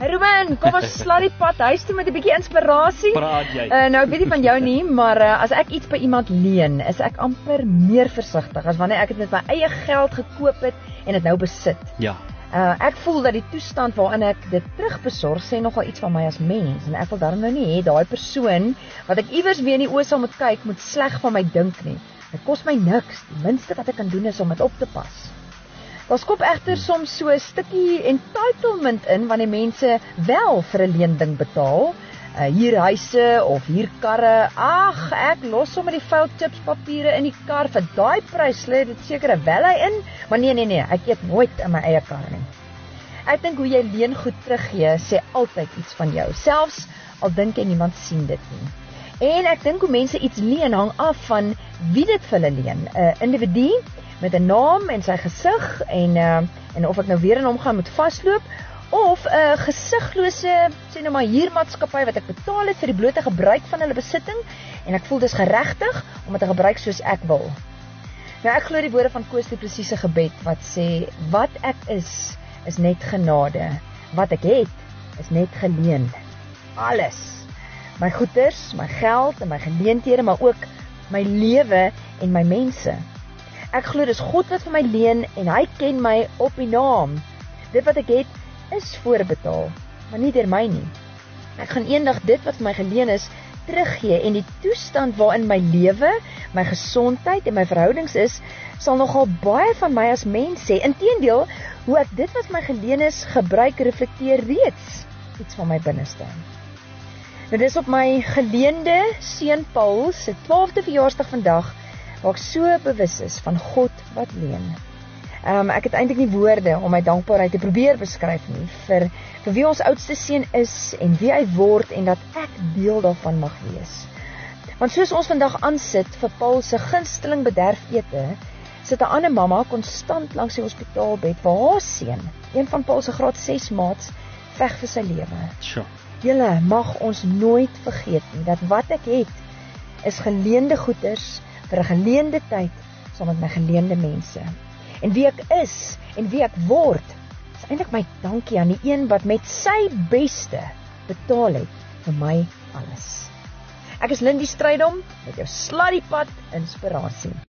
Hey Ruben, kom ons sla die pad huis toe met 'n bietjie inspirasie. Praat jy? Nou ek weet nie van jou nie, maar as ek iets by iemand leen, is ek amper meer versigtig as wanneer ek dit met my eie geld gekoop het en dit nou besit. Ja. Ek voel dat die toestand waarin ek dit terugbesorg sê nogal iets van my as mens en ek wil daarom nou nie hê daai persoon wat ek iewers weer in die oë sal moet kyk moet sleg van my dink nie. Dit kos my niks. Die minste wat ek kan doen is om dit op te pas. Daar skop egter soms so 'n stukkie entitlement in wanneer mense wel vir 'n leending betaal. Huurhuise of huurkarre. Ag, ek los sommer die vuil chipspapiere in die kar vir daai prys, lê dit seker 'n vallei in, maar nee, ek eet nooit in my eie kar nie. Ek dink hoe jy leengoed teruggee sê altyd iets van jou, selfs al dink jy niemand sien dit nie. En ek dink hoe mense iets leen hang af van wie dit vir hulle leen. 'n Individu met 'n naam en sy gesig en of ek nou weer in hom gaan moet vasloop of 'n gesiglose sê nou maar huurmaatskappy wat ek betaal het vir die blote gebruik van hulle besitting en ek voel dis geregtig om dit te gebruik soos ek wil. Nou ek glo die woorde van Koos die presiese gebed wat sê wat ek is net genade. Wat ek het is net geleen. Alles. My goeders, my geld en my geleenthede, maar ook my lewe en my mense. Ek glo dis God wat vir my leen en hy ken my op die naam. Dit wat ek het is voorbetaal, maar nie deur my nie. Ek gaan eendag dit wat vir my geleen is teruggee en die toestand waarin my lewe, my gesondheid en my verhoudings is, sal nogal baie van my as mens sê. Inteendeel, hoe ek dit wat vir my geleen is gebruik reflekteer reeds iets van my binneste. Nou dis op my geleende seun Paul se 12de verjaarsdag vandag waar ek so bewus is van God wat leen. Ek het eintlik nie woorde om my dankbaarheid te probeer beskryf nie vir wie ons oudste seun is en wie hy word en dat ek deel daarvan mag wees. Want soos ons vandag aansit vir Paul se gunsteling bederfete, sit 'n ander mamma konstant langs die hospitaalbed waar haar seun, een van Paul se graad 6 maats, veg vir sy lewe. Sure. Julle mag ons nooit vergeet nie dat wat ek het is geleende goeders vir 'n geleende tyd saam met my geleende mense. En wie ek is en wie ek word, is eintlik my dankie aan die een wat met sy beste betaal het vir my alles. Ek is Lindy Strydom met jou Sladdiepad inspirasie.